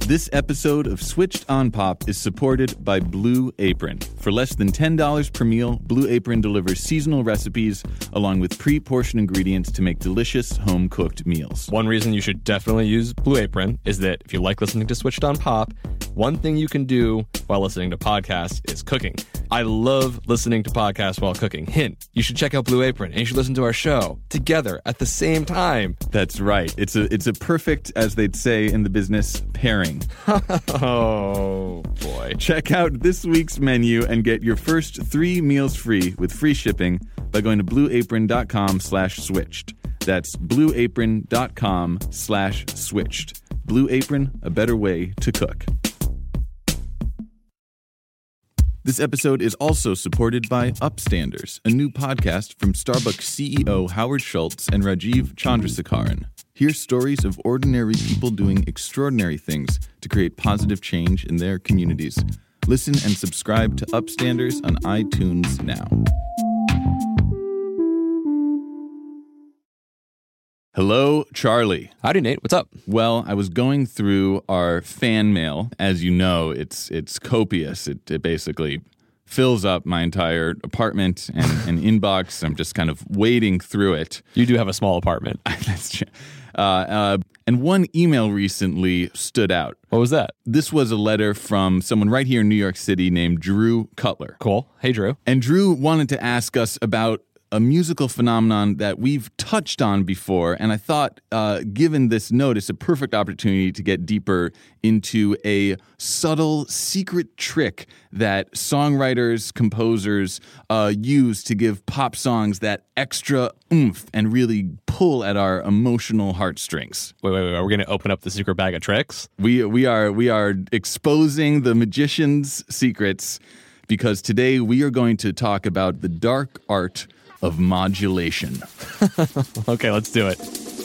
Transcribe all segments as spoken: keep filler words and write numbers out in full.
This episode of Switched on Pop is supported by Blue Apron. For less than ten dollars per meal, Blue Apron delivers seasonal recipes along with pre-portioned ingredients to make delicious home-cooked meals. One reason you should definitely use Blue Apron is that if you like listening to Switched on Pop, one thing you can do while listening to podcasts is cooking. I love listening to podcasts while cooking. Hint, you should check out Blue Apron and you should listen to our show together at the same time. That's right. It's a it's a perfect, as they'd say in the business, pairing. Oh, boy. Check out this week's menu and get your first three meals free with free shipping by going to blueapron.com slash switched. That's blueapron.com slash switched. Blue Apron, a better way to cook. This episode is also supported by Upstanders, a new podcast from Starbucks C E O Howard Schultz and Rajiv Chandrasekaran. Hear stories of ordinary people doing extraordinary things to create positive change in their communities. Listen and subscribe to Upstanders on iTunes now. Hello, Charlie. Howdy, Nate. What's up? Well, I was going through our fan mail. As you know, it's it's copious. It, it basically fills up my entire apartment and, and inbox. I'm just kind of wading through it. You do have a small apartment. That's true. Uh, uh, and one email recently stood out. What was that? This was a letter from someone right here in New York City named Drew Cutler. Cool. Hey, Drew. And Drew wanted to ask us about a musical phenomenon that we've touched on before, and I thought, uh, given this note, it's a perfect opportunity to get deeper into a subtle, secret trick that songwriters, composers uh, use to give pop songs that extra oomph and really pull at our emotional heartstrings. Wait, wait, wait. Are we going to open up the secret bag of tricks? We we are we are exposing the magician's secrets, because today we are going to talk about the dark art of modulation. Okay, let's do it.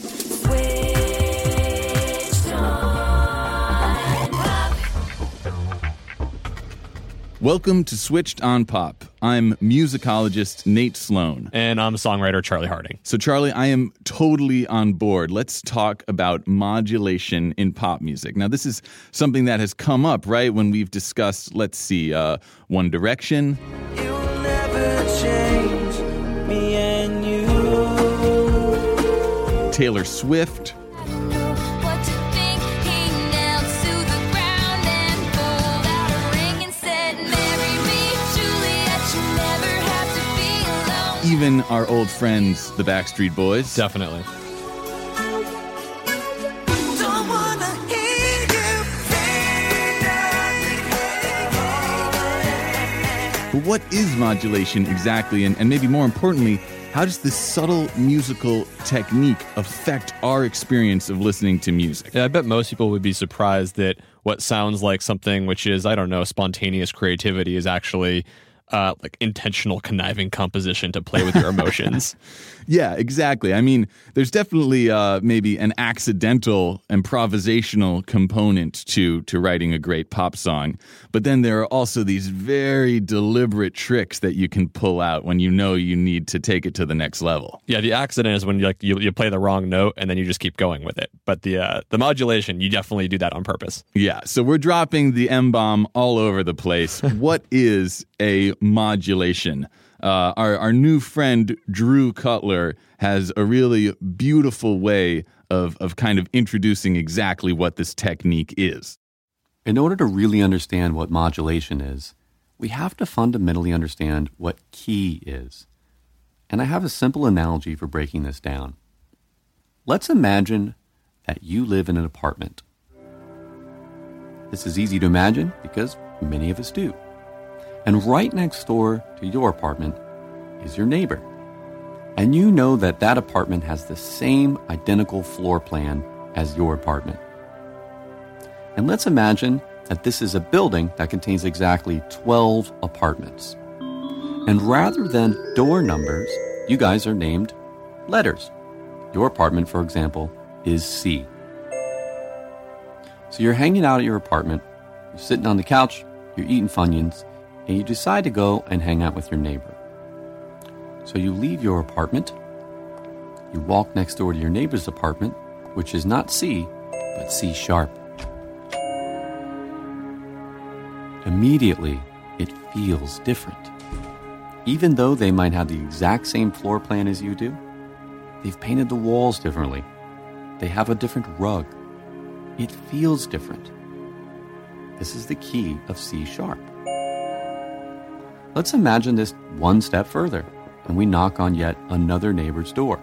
Welcome to Switched on Pop. I'm musicologist Nate Sloan. And I'm songwriter Charlie Harding. So, Charlie, I am totally on board. Let's talk about modulation in pop music. Now, this is something that has come up, right, when we've discussed, let's see, uh, One Direction. You will never change. Me and you. Taylor Swift. Even our old friends, the Backstreet Boys. Definitely. Don't wanna hear you say that. But what is modulation exactly? And, and maybe more importantly, how does this subtle musical technique affect our experience of listening to music? Yeah, I bet most people would be surprised that what sounds like something which is, I don't know, spontaneous creativity is actually Uh, like intentional conniving composition to play with your emotions. Yeah, exactly. I mean, there's definitely uh, maybe an accidental improvisational component to to writing a great pop song. But then there are also these very deliberate tricks that you can pull out when you know you need to take it to the next level. Yeah, the accident is when you like you, you play the wrong note and then you just keep going with it. But the uh, the modulation, you definitely do that on purpose. Yeah, so we're dropping the M-bomb all over the place. What is a modulation? Uh, our, our new friend, Drew Cutler, has a really beautiful way of, of kind of introducing exactly what this technique is. In order to really understand what modulation is, we have to fundamentally understand what key is. And I have a simple analogy for breaking this down. Let's imagine that you live in an apartment. This is easy to imagine because many of us do. And right next door to your apartment is your neighbor. And you know that that apartment has the same identical floor plan as your apartment. And let's imagine that this is a building that contains exactly twelve apartments. And rather than door numbers, you guys are named letters. Your apartment, for example, is C. So you're hanging out at your apartment, you're sitting on the couch, you're eating Funyuns, and you decide to go and hang out with your neighbor. So you leave your apartment, you walk next door to your neighbor's apartment, which is not C, but C sharp. immediately it feels different. Even though they might have the exact same floor plan as you do, they've painted the walls differently. They have a different rug. It feels different. This is the key of C sharp. Let's imagine this one step further, and we knock on yet another neighbor's door.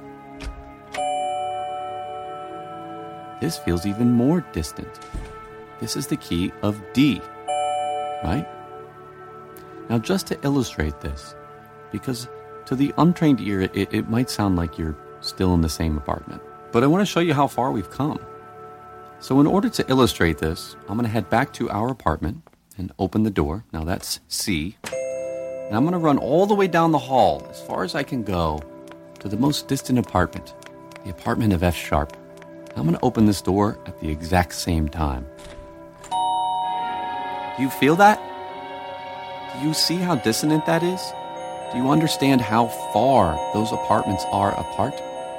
This feels even more distant. This is the key of D, right? Now, just to illustrate this, because to the untrained ear, it, it might sound like you're still in the same apartment, but I want to show you how far we've come. So in order to illustrate this, I'm going to head back to our apartment and open the door. Now that's C. And I'm going to run all the way down the hall as far as I can go to the most distant apartment, the apartment of F sharp. I'm going to open this door at the exact same time. Do you feel that? Do you see how dissonant that is? Do you understand how far those apartments are apart?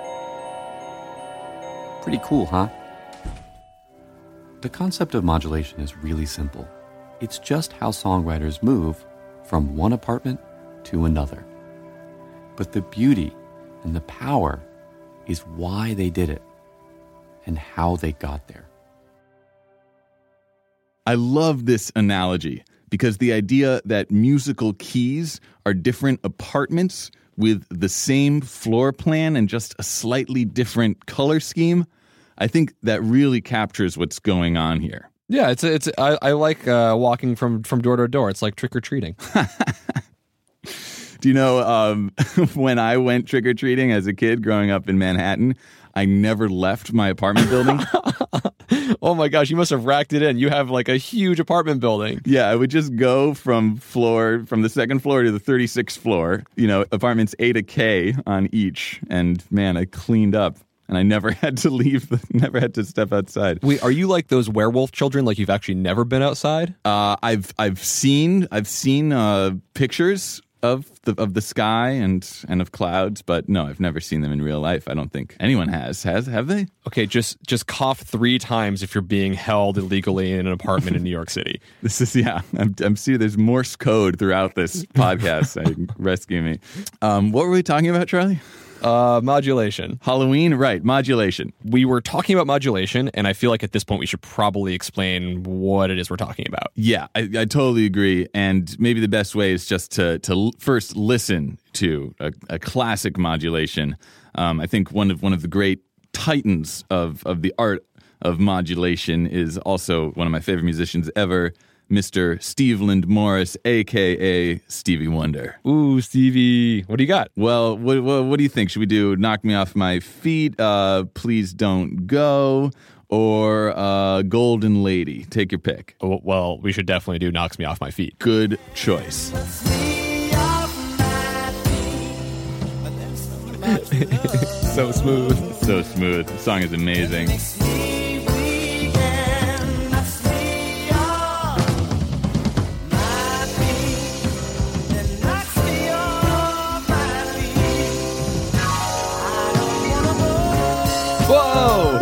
Pretty cool, huh? The concept of modulation is really simple. It's just how songwriters move from one apartment to another. But the beauty and the power is why they did it and how they got there. I love this analogy because the idea that musical keys are different apartments with the same floor plan and just a slightly different color scheme, I think that really captures what's going on here. Yeah, it's it's. I, I like uh, walking from, from door to door. It's like trick or treating. Do you know um, when I went trick or treating as a kid growing up in Manhattan, I never left my apartment building. Oh my gosh, you must have racked it in. You have like a huge apartment building. Yeah, I would just go from floor, from the second floor to the thirty-sixth floor, you know, apartments A to K on each. And man, I cleaned up. And I never had to leave, the, never had to step outside. Wait, are you like those werewolf children? Like you've actually never been outside? Uh, I've I've seen I've seen uh, pictures of the of the sky and and of clouds, but no, I've never seen them in real life. I don't think anyone has. Has have they? Okay, just just cough three times if you're being held illegally in an apartment in New York City. This is yeah. I'm I'm seeing there's Morse code throughout this podcast. I, rescue me. Um, what were we talking about, Charlie? Uh, modulation. Halloween, right, modulation. We were talking about modulation, and I feel like at this point we should probably explain what it is we're talking about. Yeah, I, I totally agree. And maybe the best way is just to, to l- first listen to a, a classic modulation. Um, I think one of one of the great titans of, of the art of modulation is also one of my favorite musicians ever, Mister Steveland Morris, a k a. Stevie Wonder. Ooh, Stevie. What do you got? Well, what, what, what do you think? Should we do Knock Me Off My Feet, uh, Please Don't Go, or uh, Golden Lady? Take your pick. Oh, well, we should definitely do Knocks Me Off My Feet. Good choice. So smooth. So smooth. The song is amazing. Whoa!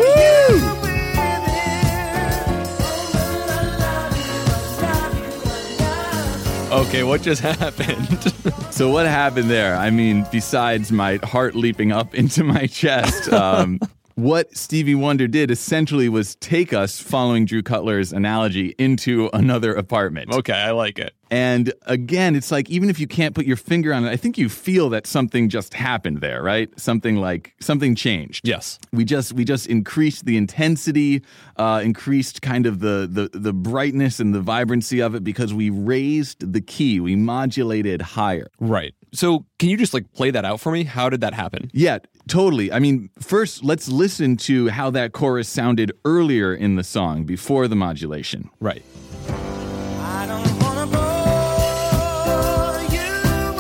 Okay, what just happened? So what happened there? I mean, besides my heart leaping up into my chest, um, what Stevie Wonder did essentially was take us, following Drew Cutler's analogy, into another apartment. Okay, I like it. And again, it's like, even if you can't put your finger on it, I think you feel that something just happened there, right? Something like, something changed. Yes. We just we just increased the intensity, uh, increased kind of the, the, the brightness and the vibrancy of it because we raised the key. We modulated higher. Right. So can you just like play that out for me? How did that happen? Yeah, totally. I mean, first, let's listen to how that chorus sounded earlier in the song, before the modulation. Right. I don't wanna go you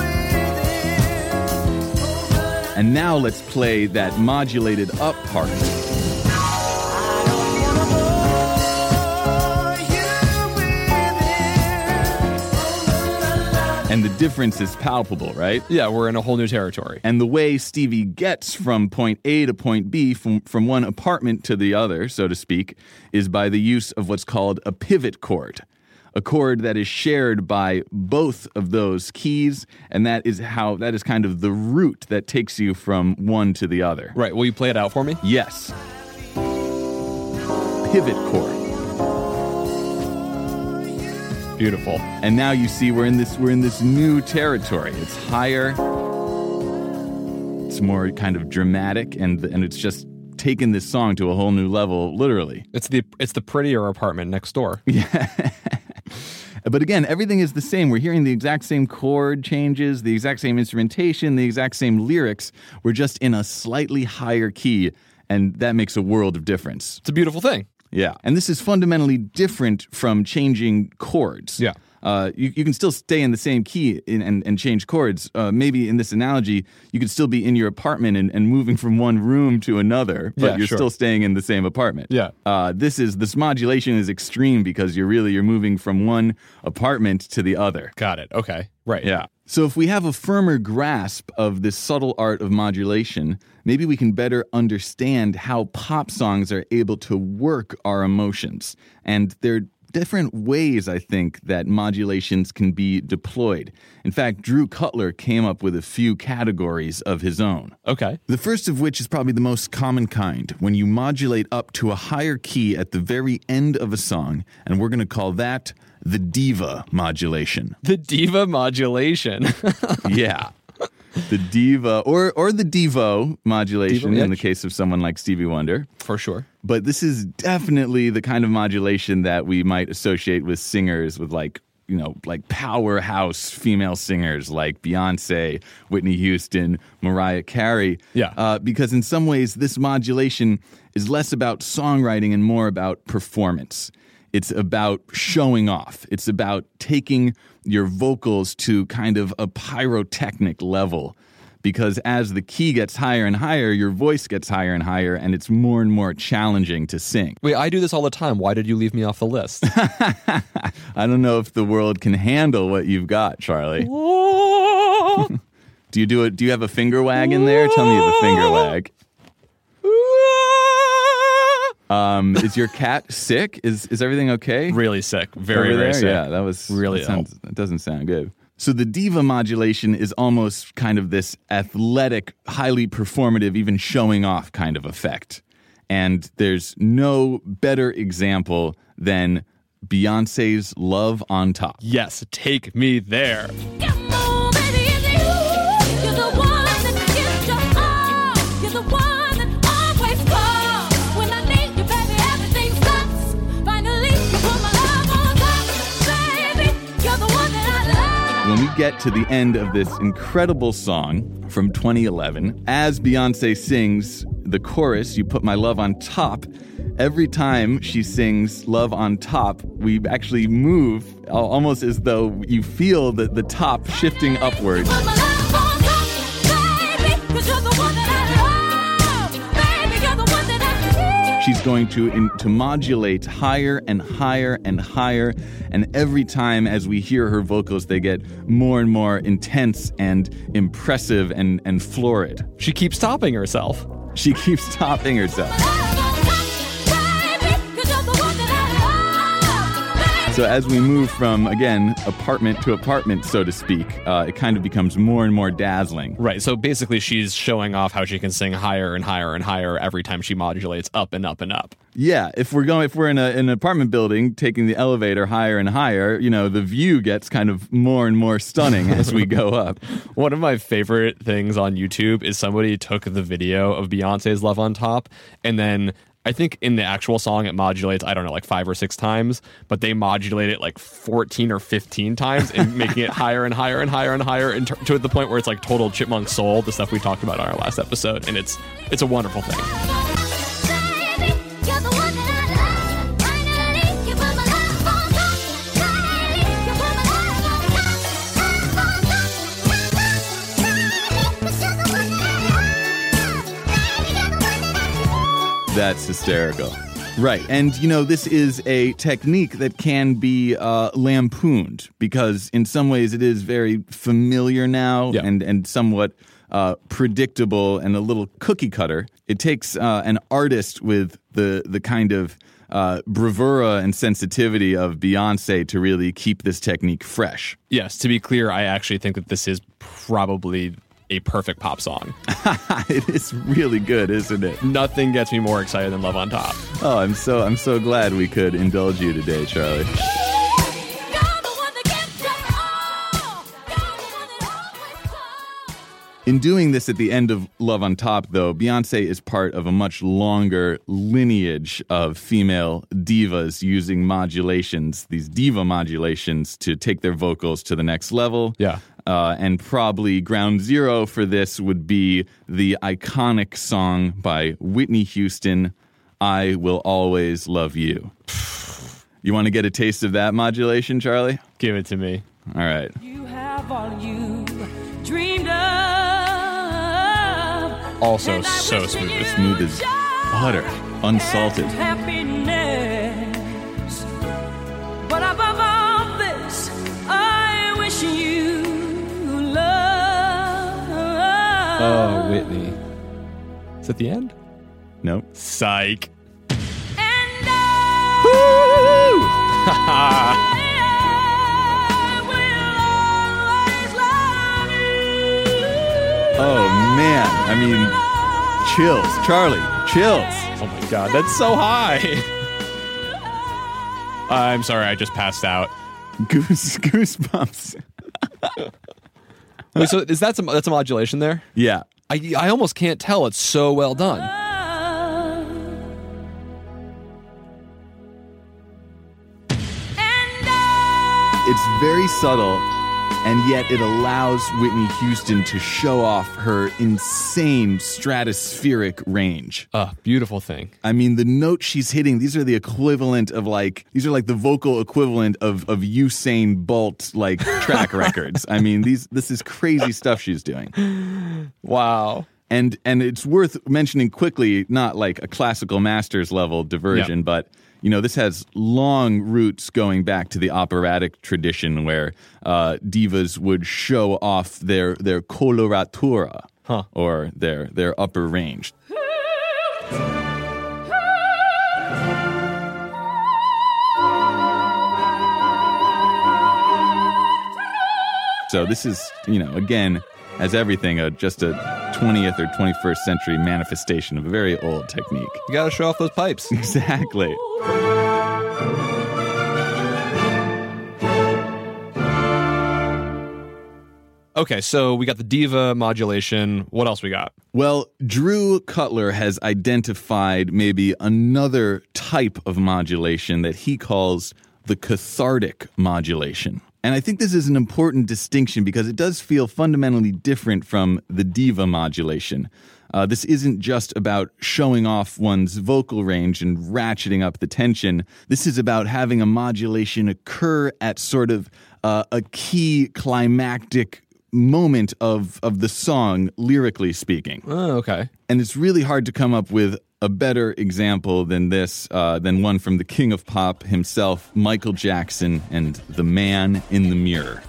within. And now let's play that modulated up part. I don't wanna go you within. And the difference is palpable, right? Yeah, we're in a whole new territory. And the way Stevie gets from point A to point B, from, from one apartment to the other, so to speak, is by the use of what's called a pivot chord. a chord that is shared by both of those keys, and that is how that is kind of the route that takes you from one to the other. Right. Will you play it out for me? Yes. Pivot chord. Beautiful. And now you see we're in this we're in this new territory. It's higher. It's more kind of dramatic, and and it's just taken this song to a whole new level, literally. It's the it's the prettier apartment next door. Yeah. But again, everything is the same. We're hearing the exact same chord changes, the exact same instrumentation, the exact same lyrics. We're just in a slightly higher key, and that makes a world of difference. It's a beautiful thing. Yeah. And this is fundamentally different from changing chords. Yeah. Uh, you, you can still stay in the same key in, and, and change chords. Uh, maybe in this analogy, you could still be in your apartment and, and moving from one room to another, but Yeah, you're sure. still staying in the same apartment. Yeah. Uh, this is this modulation is extreme because you're really you're moving from one apartment to the other. Got it. Okay. Right. Yeah. So if we have a firmer grasp of this subtle art of modulation, maybe we can better understand how pop songs are able to work our emotions. And there are different ways, I think, that modulations can be deployed. In fact, Drew Cutler came up with a few categories of his own. Okay. The first of which is probably the most common kind, when you modulate up to a higher key at the very end of a song, and we're going to call that the diva modulation. The diva modulation. Yeah. The diva, or or the Devo modulation Devo, yeah. in the case of someone like Stevie Wonder. For sure. But this is definitely the kind of modulation that we might associate with singers with like, you know, like powerhouse female singers like Beyonce, Whitney Houston, Mariah Carey. Yeah. Uh, because in some ways, this modulation is less about songwriting and more about performance. It's about showing off. It's about taking your vocals to kind of a pyrotechnic level. Because as the key gets higher and higher, your voice gets higher and higher, and it's more and more challenging to sing. Wait, I do this all the time. Why did you leave me off the list? I don't know if the world can handle what you've got, Charlie. Do you do it? Do you have a finger wag in there? Tell me you have a finger wag. Um, is your cat sick? Is is everything okay? Really sick. Very, Over very there? sick. Yeah, that was Really That, sounds, that doesn't sound good. So the diva modulation is almost kind of this athletic, highly performative, even showing off kind of effect. And there's no better example than Beyonce's Love on Top. Yes, take me there. When we get to the end of this incredible song from twenty eleven, as Beyonce sings the chorus, "You Put My Love on Top," every time she sings Love on Top, we actually move almost as though you feel the, the top shifting upward. She's going to in, to modulate higher and higher and higher, and every time as we hear her vocals, they get more and more intense and impressive and, and florid. She keeps topping herself. She keeps topping herself. So as we move from, again, apartment to apartment, so to speak, uh, it kind of becomes more and more dazzling. Right, so basically she's showing off how she can sing higher and higher and higher every time she modulates up and up and up. Yeah, if we're going, if we're in, a, in an apartment building, taking the elevator higher and higher, you know, the view gets kind of more and more stunning as we go up. One of my favorite things on YouTube is somebody took the video of Beyonce's Love on Top, and then I think in the actual song it modulates, I don't know, like five or six times, but they modulate it like fourteen or fifteen times and making it higher and higher and higher and higher and to the point where it's like total Chipmunk Soul, the stuff we talked about on our last episode, and it's it's a wonderful thing. That's hysterical. Right. And, you know, this is a technique that can be uh, lampooned because in some ways it is very familiar now Yeah. and, and somewhat uh, predictable and a little cookie cutter. It takes uh, an artist with the, the kind of uh, bravura and sensitivity of Beyonce to really keep this technique fresh. Yes, to be clear, I actually think that this is probably a perfect pop song. It is really good, isn't it? Nothing gets me more excited than Love on Top. Oh, I'm so I'm so glad we could indulge you today, Charlie. In doing this at the end of Love on Top, though, Beyonce is part of a much longer lineage of female divas using modulations, these diva modulations, to take their vocals to the next level. Yeah. Uh, and probably ground zero for this would be the iconic song by Whitney Houston, I Will Always Love You. You want to get a taste of that modulation, Charlie? Give it to me. All right. You have all you dreamed of. Also so smooth. Smooth as butter, unsalted. Happiness. But above all this, I wish you love. Oh, Whitney. Is that the end? Nope. Psych. And I Oh, man. I mean, chills. Charlie, chills. Oh my god, that's so high. I'm sorry, I just passed out. Goose, goosebumps. Wait, so is that some that's a modulation there? Yeah. I I almost can't tell. It's so well done. It's very subtle, and yet it allows Whitney Houston to show off her insane stratospheric range. Ah, beautiful thing. I mean, the notes she's hitting, these are the equivalent of like, these are like the vocal equivalent of, of Usain Bolt, like, track records. I mean, these this is crazy stuff she's doing. Wow. And and it's worth mentioning quickly, not like a classical masters level diversion, Yeah. but you know, this has long roots going back to the operatic tradition where uh, divas would show off their their coloratura, huh. or their their upper range. So this is, you know, again, as everything, a, just a twentieth or twenty-first century manifestation of a very old technique. You gotta show off those pipes. Exactly. Okay, so we got the diva modulation. What else we got? Well, Drew Cutler has identified maybe another type of modulation that he calls the cathartic modulation. And I think this is an important distinction because it does feel fundamentally different from the diva modulation. Uh, this isn't just about showing off one's vocal range and ratcheting up the tension. This is about having a modulation occur at sort of uh, a key climactic moment of, of the song, lyrically speaking. Oh, okay. And it's really hard to come up with a better example than this, uh, than one from the king of pop himself, Michael Jackson, and The Man in the Mirror.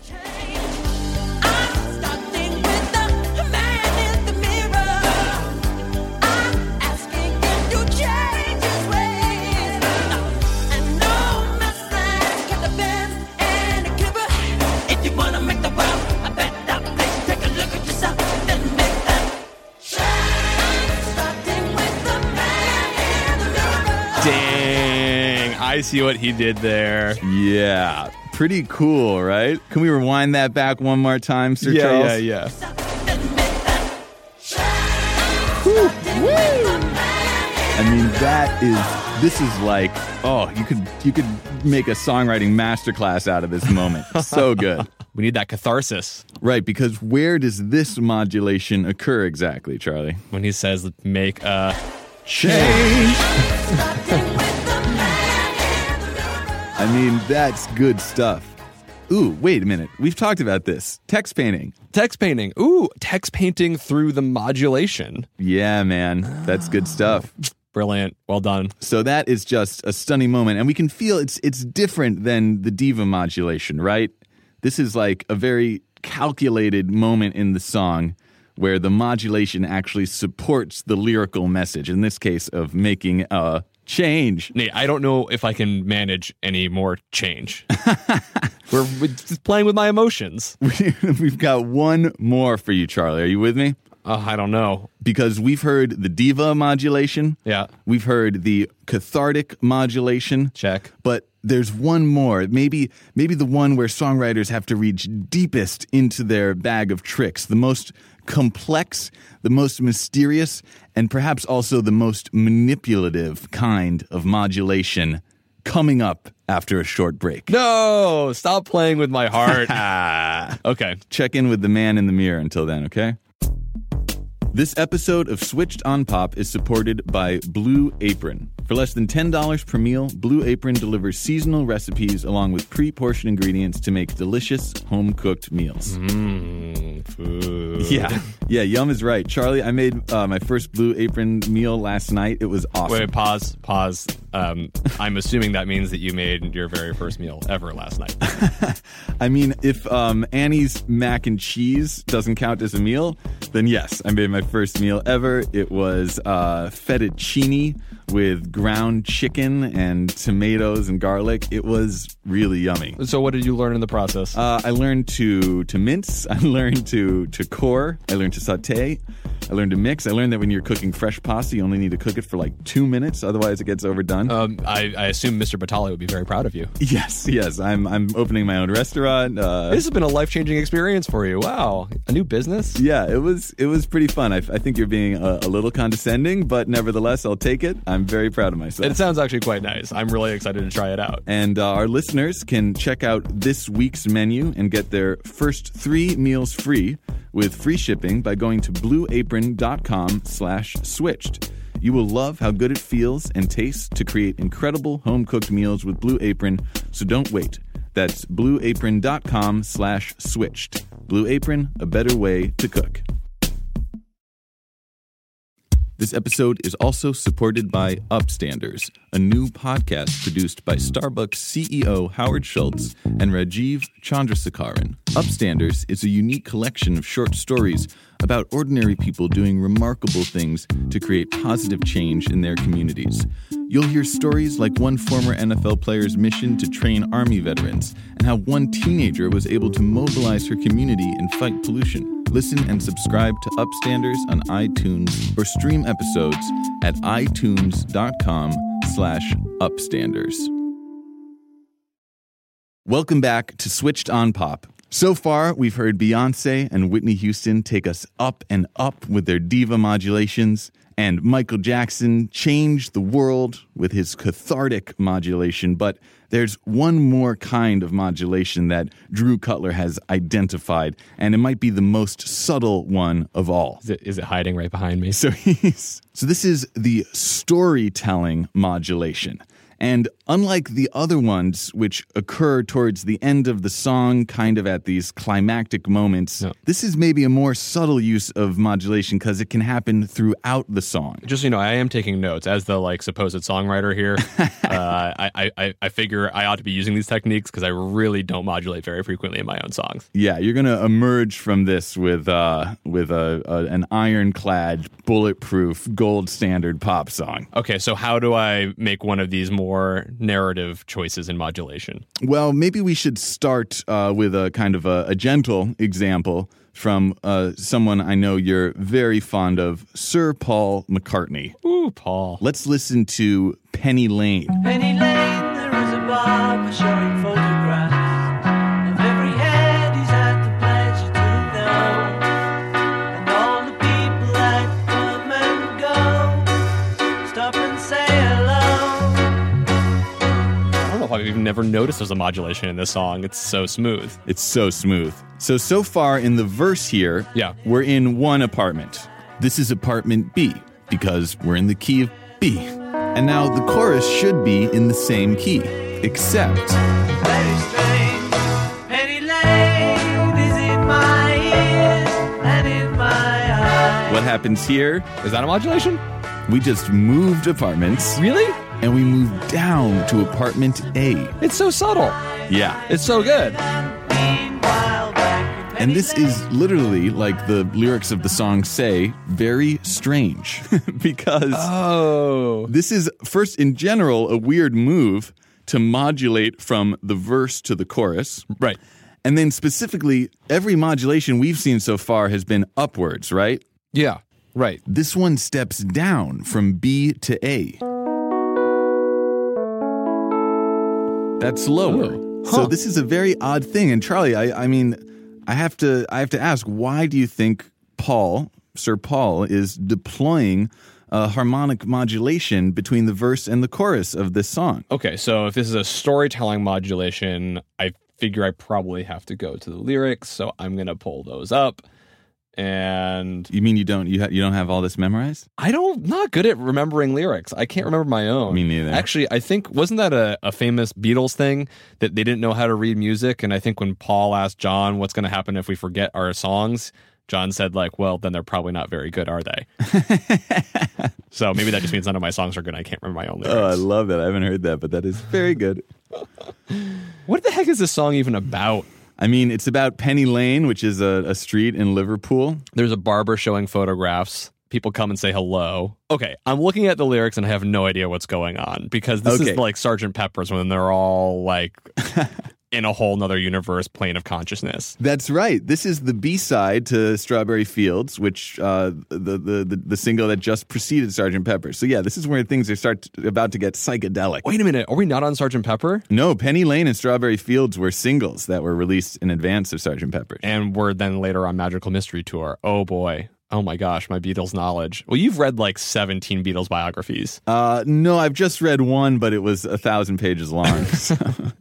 I see what he did there. Yeah, pretty cool, right? Can we rewind that back one more time, Sir yeah, Charles? Yeah, yeah, I mean, that is, this is like, oh, you could you could make a songwriting masterclass out of this moment. So good. We need that catharsis. Right, because where does this modulation occur exactly, Charlie? When he says, make a change. I mean, that's good stuff. Ooh, wait a minute. We've talked about this. Text painting. Text painting. Ooh, text painting through the modulation. Yeah, man. That's good stuff. Brilliant. Well done. So that is just a stunning moment. And we can feel it's it's different than the diva modulation, right? This is like a very calculated moment in the song where the modulation actually supports the lyrical message, in this case of making a Change. Nate, I don't know if I can manage any more change. We're, we're just playing with my emotions. We've got one more for you, Charlie. Are you with me? Uh, I don't know. Because we've heard the diva modulation. Yeah. We've heard the cathartic modulation. Check. But there's one more. Maybe maybe the one where songwriters have to reach deepest into their bag of tricks. The most complex, the most mysterious, and perhaps also the most manipulative kind of modulation coming up after a short break. No! Stop playing with my heart. Okay. Check in with the man in the mirror until then, okay? This episode of Switched on Pop is supported by Blue Apron. For less than ten dollars per meal, Blue Apron delivers seasonal recipes along with pre-portioned ingredients to make delicious, home-cooked meals. Mmm, food. Yeah, yeah, yum is right. Charlie, I made uh, my first Blue Apron meal last night. It was awesome. Wait, pause, pause. Um, I'm assuming that means that you made your very first meal ever last night. I mean, if um, Annie's mac and cheese doesn't count as a meal, then yes, I made my first meal ever. It was uh, fettuccine with ground chicken and tomatoes and garlic. It was really yummy. So what did you learn in the process? Uh, I learned to to mince. I learned to to core. I learned to saute. I learned to mix. I learned that when you're cooking fresh pasta, you only need to cook it for like two minutes. Otherwise, it gets overdone. Um, I, I assume Mister Batali would be very proud of you. Yes, yes. I'm I'm opening my own restaurant. Uh, this has been a life-changing experience for you. Wow. A new business? Yeah, it was it was pretty fun. I, I think you're being a, a little condescending, but nevertheless, I'll take it. I'm very proud of myself. It sounds actually quite nice. I'm really excited to try it out. And uh, our listeners can check out this week's menu and get their first three meals free with free shipping by going to blueapron.com slash switched. You will love how good it feels and tastes to create incredible home-cooked meals with Blue Apron, so don't wait. That's blueapron.com slash switched. Blue Apron, a better way to cook. This episode is also supported by Upstanders, a new podcast produced by Starbucks C E O Howard Schultz and Rajiv Chandrasekaran. Upstanders is a unique collection of short stories about ordinary people doing remarkable things to create positive change in their communities. You'll hear stories like one former N F L player's mission to train Army veterans and how one teenager was able to mobilize her community and fight pollution. Listen and subscribe to Upstanders on iTunes or stream episodes at itunes.com slash upstanders. Welcome back to Switched on Pop. So far, we've heard Beyonce and Whitney Houston take us up and up with their diva modulations, and Michael Jackson changed the world with his cathartic modulation, but there's one more kind of modulation that Drew Cutler has identified, and it might be the most subtle one of all. Is it, is it hiding right behind me? So he's so this is the storytelling modulation. And unlike the other ones, which occur towards the end of the song, kind of at these climactic moments, no. This is maybe a more subtle use of modulation because it can happen throughout the song. Just so you know, I am taking notes as the like supposed songwriter here. uh, I, I, I figure I ought to be using these techniques because I really don't modulate very frequently in my own songs. Yeah, you're going to emerge from this with uh, with a, a an ironclad, bulletproof, gold standard pop song. Okay, so how do I make one of these more narrative choices in modulation? Well, maybe we should start uh, with a kind of a, a gentle example from uh, someone I know you're very fond of, Sir Paul McCartney. Ooh, Paul. Let's listen to Penny Lane. Penny Lane, there is a barber showing photographs of every head he's had the pleasure to know, and all the people that come and go stop and say hello. I don't know if I've even never noticed there's a modulation in this song. It's so smooth. It's so smooth. So, so far in the verse here, Yeah. we're in one apartment. This is apartment B, because we're in the key of B. And now the chorus should be in the same key, except... Very strange. Penny Lane is in my ears and in my eyes. What happens here? Is that a modulation? We just moved apartments. Really? And we moved down to apartment A. It's so subtle. Yeah. It's so good. Meanwhile, back in And this is literally, like the lyrics of the song say, very strange because Oh. this is, first, in general, a weird move to modulate from the verse to the chorus. Right. And then specifically, every modulation we've seen so far has been upwards, right? Yeah. Right. This one steps down from B to A. That's lower. Oh. So Huh. this is a very odd thing. And Charlie, I, I mean, I have to, I have to ask, why do you think Paul, Sir Paul, is deploying uh, harmonic modulation between the verse and the chorus of this song? Okay, so if this is a storytelling modulation, I figure I probably have to go to the lyrics, so I'm going to pull those up. And You mean you don't, you, ha- you don't have all this memorized? I don't, not good at remembering lyrics. I can't remember my own. Me neither. Actually, I think, wasn't that a, a famous Beatles thing that they didn't know how to read music? And I think when Paul asked John, what's going to happen if we forget our songs? John said, like, well, then they're probably not very good, are they? So maybe that just means none of my songs are good. I can't remember my own lyrics. Oh, I love that. I haven't heard that, but that is very good. What the heck is this song even about? I mean, it's about Penny Lane, which is a, a street in Liverpool. There's a barber showing photographs. People come and say hello. Okay, I'm looking at the lyrics and I have no idea what's going on because this Okay. is like Sergeant Pepper's when they're all like in a whole nother universe plane of consciousness. That's right. This is the B-side to Strawberry Fields, which uh, the, the the the single that just preceded Sergeant Pepper. So yeah, this is where things are start to, about to get psychedelic. Wait a minute, are we not on Sergeant Pepper? No, Penny Lane and Strawberry Fields were singles that were released in advance of Sergeant Pepper. And we're then later on Magical Mystery Tour. Oh boy. Oh my gosh, my Beatles knowledge. Well, you've read like seventeen Beatles biographies. Uh, no, I've just read one, but it was a thousand pages long. So.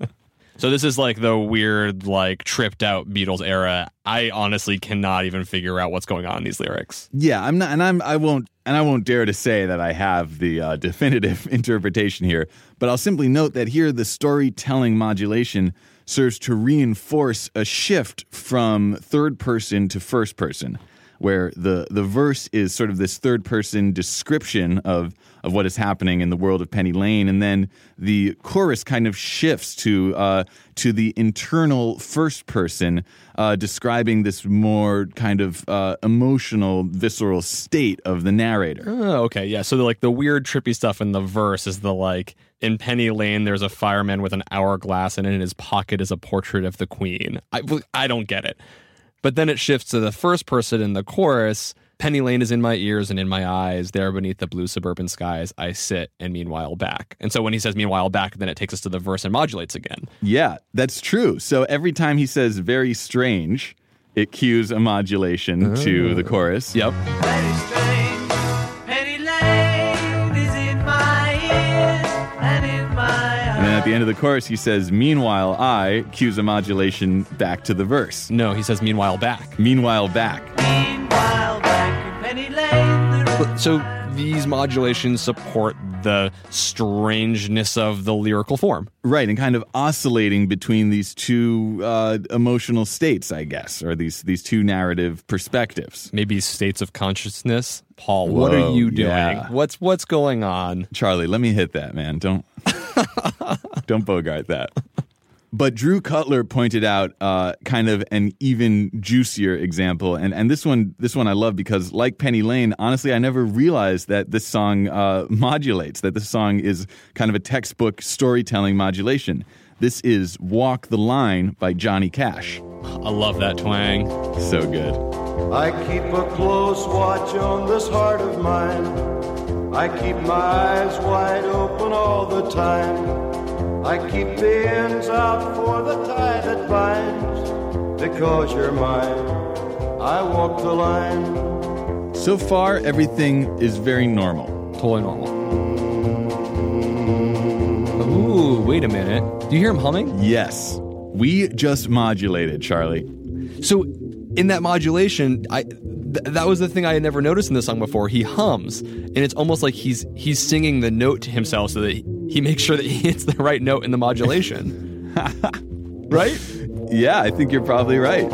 So this is like the weird, like tripped out Beatles era. I honestly cannot even figure out what's going on in these lyrics. Yeah, I'm not, and I'm I won't and I won't dare to say that I have the uh, definitive interpretation here, but I'll simply note that here the storytelling modulation serves to reinforce a shift from third person to first person, where the the verse is sort of this third person description of of what is happening in the world of Penny Lane, and then the chorus kind of shifts to uh, to the internal first person, uh, describing this more kind of uh, emotional, visceral state of the narrator. Oh, okay, yeah. So the, like the weird, trippy stuff in the verse is the like in Penny Lane, there's a fireman with an hourglass, and in his pocket is a portrait of the Queen. I I don't get it. But then it shifts to the first person in the chorus. Penny Lane is in my ears and in my eyes. There beneath the blue suburban skies, I sit and meanwhile back. And so when he says meanwhile back, then it takes us to the verse and modulates again. Yeah, that's true. So every time he says very strange, it cues a modulation to the chorus. Yep. Very strange. Penny Lane is in my ears and in my eyes. And then at the end of the chorus, he says, meanwhile, I, cues a modulation back to the verse. No, he says meanwhile back. Meanwhile, back. Meanwhile, back in Penny Lane, there So these modulations support the strangeness of the lyrical form. Right, and kind of oscillating between these two uh, emotional states, I guess, or these these two narrative perspectives. Maybe states of consciousness. Paul, what are Whoa, you doing? yeah. What's what's going on? Charlie, let me hit that, man. Don't don't bogart that. But Drew Cutler pointed out uh, kind of an even juicier example, and and this one this one I love because, like Penny Lane, honestly, I never realized that this song uh, modulates. That this song is kind of a textbook storytelling modulation. This is "Walk the Line" by Johnny Cash. I love that twang. So good. I keep a close watch on this heart of mine. I keep my eyes wide open all the time. I keep the ends out for the tie that binds. Because you're mine, I walk the line. So far, everything is very normal. Totally normal. Ooh, wait a minute. Do you hear him humming? Yes, we just modulated, Charlie. So in that modulation, I th- that was the thing I had never noticed in the song before. He hums, and it's almost like he's he's singing the note to himself so that he, he makes sure that he hits the right note in the modulation. Right? Yeah, I think you're probably right.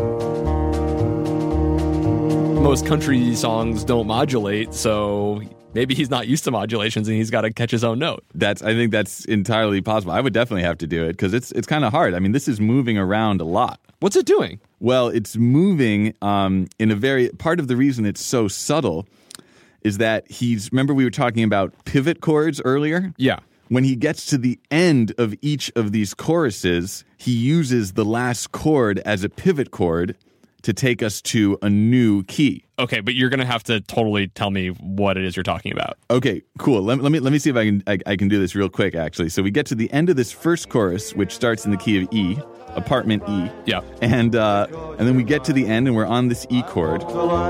Most country songs don't modulate, so Maybe he's not used to modulations and he's got to catch his own note. That's I think that's entirely possible. I would definitely have to do it because it's it's kind of hard. I mean, this is moving around a lot. What's it doing? Well, it's moving um, in a very part of the reason it's so subtle is that he's remember we were talking about pivot chords earlier? Yeah. When he gets to the end of each of these choruses, he uses the last chord as a pivot chord to take us to a new key. Okay, but you're going to have to totally tell me what it is you're talking about. Okay, cool. Let, let me let me see if I can I, I can do this real quick, actually. So we get to the end of this first chorus, which starts in the key of E, apartment E. Yeah. And uh, and then we get to the end, and we're on this E chord.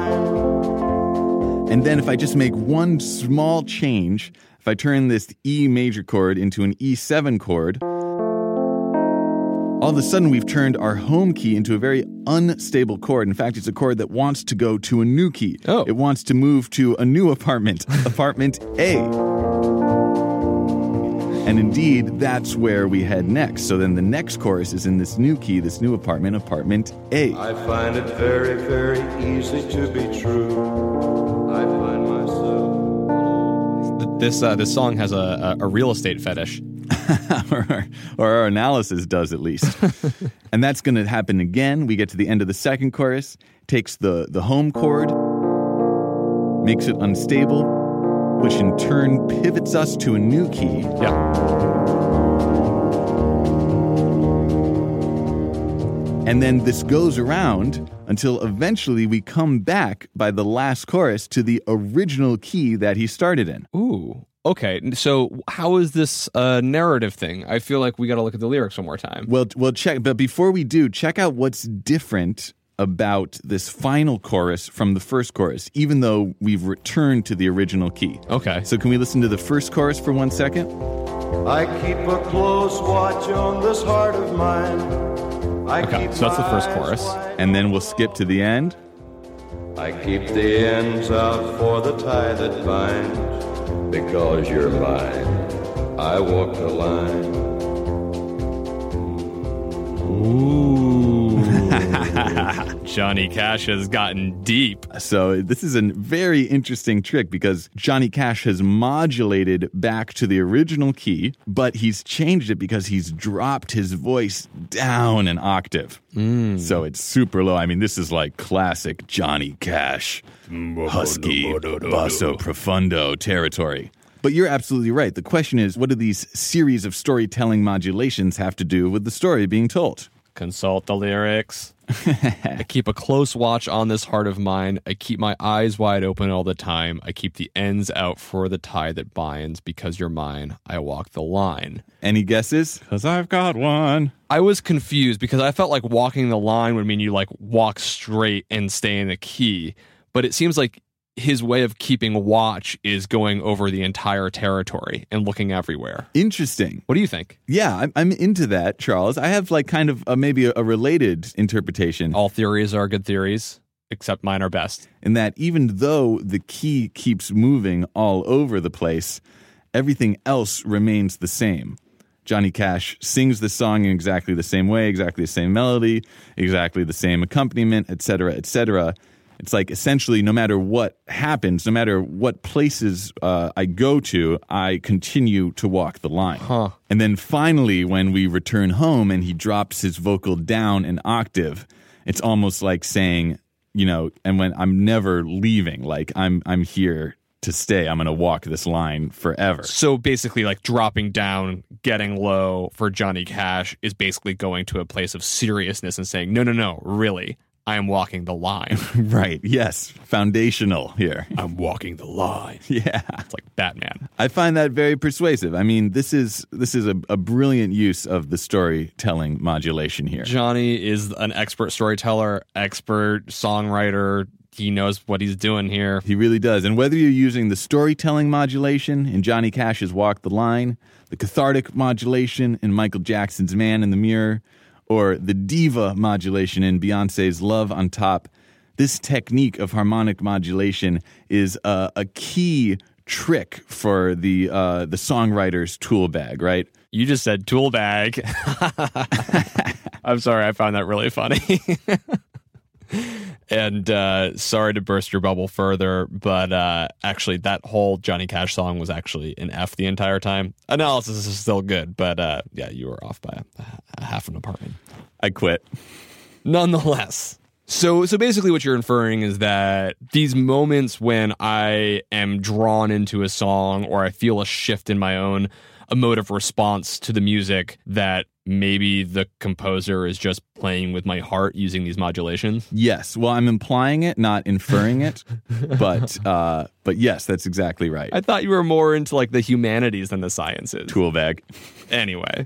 And then if I just make one small change, if I turn this E major chord into an E seven chord, all of a sudden we've turned our home key into a very unstable chord. In fact, it's a chord that wants to go to a new key. Oh. It wants to move to a new apartment, apartment A. And indeed, that's where we head next. So then the next chorus is in this new key, this new apartment, apartment A. I find it very, very easy to be true. I find myself. This uh, this song has a, a, a real estate fetish. or, our, or our analysis does, at least. And that's going to happen again. We get to the end of the second chorus, takes the, the home chord, makes it unstable, which in turn pivots us to a new key. Yeah. And then this goes around until eventually we come back by the last chorus to the original key that he started in. Ooh. Okay, so how is this a narrative thing? I feel like we got to look at the lyrics one more time. Well, well, check. But before we do, check out what's different about this final chorus from the first chorus, even though we've returned to the original key. Okay. So can we listen to the first chorus for one second? I keep a close watch on this heart of mine. I Okay, keep so that's the my first eyes chorus. wide. And then we'll skip to the end. I keep the ends out for the tie that binds. Because you're mine, I walk the line. Ooh. Johnny Cash has gotten deep. So this is a very interesting trick because Johnny Cash has modulated back to the original key, but he's changed it because he's dropped his voice down an octave. Mm. So it's super low. I mean, this is like classic Johnny Cash, husky, basso profundo territory. But you're absolutely right. The question is, what do these series of storytelling modulations have to do with the story being told? Consult the lyrics. I keep a close watch on this heart of mine. I keep my eyes wide open all the time. I keep the ends out for the tie that binds. Because you're mine, I walk the line. Any guesses? Because I've got one. I was confused because I felt like walking the line would mean you like walk straight and stay in the key. But it seems like his way of keeping watch is going over the entire territory and looking everywhere. Interesting. What do you think? Yeah, I'm, I'm into that, Charles. I have like kind of a, maybe a, a related interpretation. All theories are good theories, except mine are best. In that even though the key keeps moving all over the place, everything else remains the same. Johnny Cash sings the song in exactly the same way, exactly the same melody, exactly the same accompaniment, et cetera, et cetera. It's like essentially no matter what happens, no matter what places uh, I go to, I continue to walk the line. Huh. And then finally, when we return home and he drops his vocal down an octave, it's almost like saying, you know, and when I'm never leaving, like I'm I'm here to stay. I'm going to walk this line forever. So basically like dropping down, getting low for Johnny Cash is basically going to a place of seriousness and saying, no, no, no, really. I am walking the line. Right. Yes. Foundational here. I'm walking the line. Yeah. It's like Batman. I find that very persuasive. I mean, this is this is a, a brilliant use of the storytelling modulation here. Johnny is an expert storyteller, expert songwriter. He knows what he's doing here. He really does. And whether you're using the storytelling modulation in Johnny Cash's Walk the Line, the cathartic modulation in Michael Jackson's Man in the Mirror, or the diva modulation in Beyonce's Love on Top, this technique of harmonic modulation is a, a key trick for the uh, the songwriter's tool bag, right? You just said tool bag. I'm sorry, I found that really funny. And uh, sorry to burst your bubble further, but uh, actually that whole Johnny Cash song was actually an F the entire time. Analysis is still good, but uh, yeah, you were off by a, a half an apartment. I quit. Nonetheless. So so basically what you're inferring is that these moments when I am drawn into a song or I feel a shift in my own emotive response to the music, that maybe the composer is just playing with my heart using these modulations? Yes. Well, I'm implying it, not inferring it. but uh, but yes, that's exactly right. I thought you were more into like the humanities than the sciences. Tool bag. Anyway.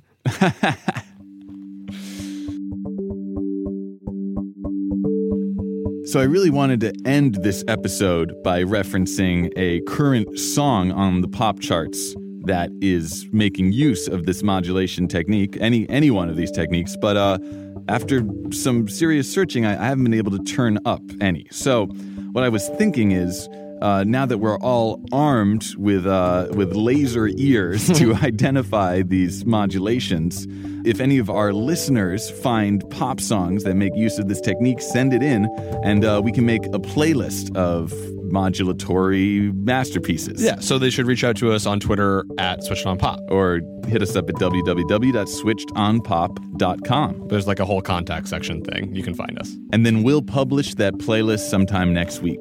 So I really wanted to end this episode by referencing a current song on the pop charts that is making use of this modulation technique, any any one of these techniques. But uh, after some serious searching, I, I haven't been able to turn up any. So what I was thinking is, uh, now that we're all armed with uh, with laser ears to identify these modulations, if any of our listeners find pop songs that make use of this technique, send it in, and uh, we can make a playlist of modulatory masterpieces. Yeah, so they should reach out to us on Twitter at Switched On Pop. Or hit us up at w w w dot switched on pop dot com. There's like a whole contact section thing. You can find us. And then we'll publish that playlist sometime next week.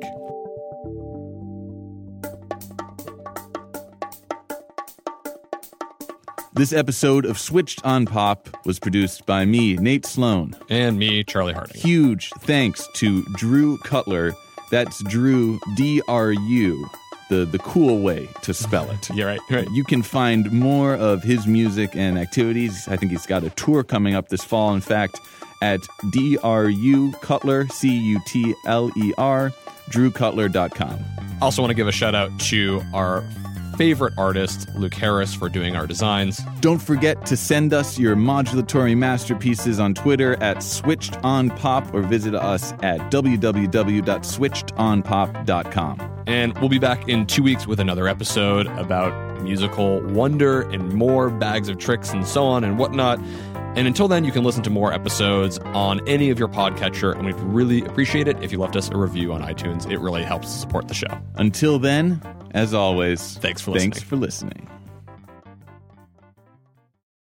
This episode of Switched on Pop was produced by me, Nate Sloan. And me, Charlie Harding. Huge thanks to Drew Cutler. That's Drew, D R U, the, the cool way to spell it. Yeah, right, right. You can find more of his music and activities. I think he's got a tour coming up this fall, in fact, at D R U Cutler, C U T L E R, drew cutler dot com. Also want to give a shout out to our favorite artist, Luke Harris, for doing our designs. Don't forget to send us your modulatory masterpieces on Twitter at Switched On Pop, or visit us at w w w dot switched on pop dot com. And we'll be back in two weeks with another episode about musical wonder and more bags of tricks and so on and whatnot. And until then, you can listen to more episodes on any of your podcatcher, and we'd really appreciate it if you left us a review on iTunes. It really helps support the show. Until then, as always, thanks for listening. Thanks for listening.